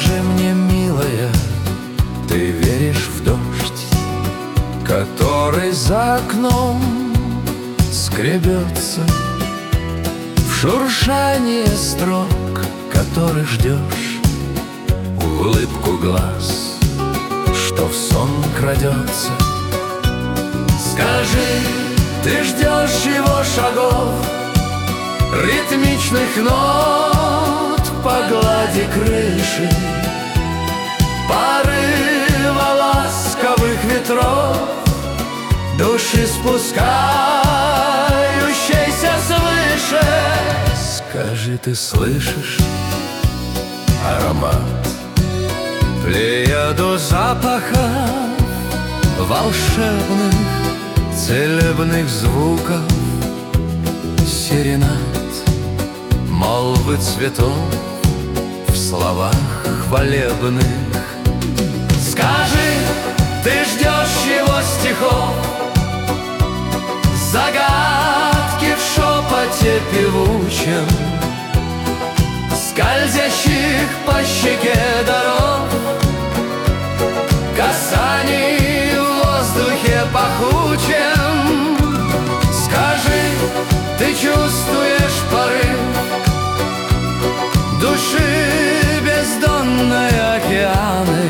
Скажи мне, милая, ты веришь в дождь, который за окном скребется, в шуршание строк, который ждешь, в улыбку глаз, что в сон крадется? Скажи, ты ждешь его шагов, ритмичных нот по глади крыши, порыва ласковых ветров, души спускающейся свыше. Скажи, ты слышишь аромат, плеяду запахов волшебных, целебных звуков, серенад, молвы цветов в словах хвалебных. Скажи, ты ждешь его стихов, загадки в шепоте певучем, скользящих по щеке дорог, касаний в воздухе пахучем. Скажи, ты чувствуешь порыв души бездонной океаны,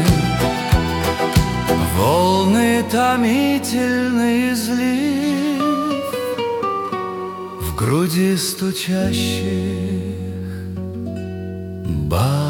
волны томительный излив в груди стучащих бар.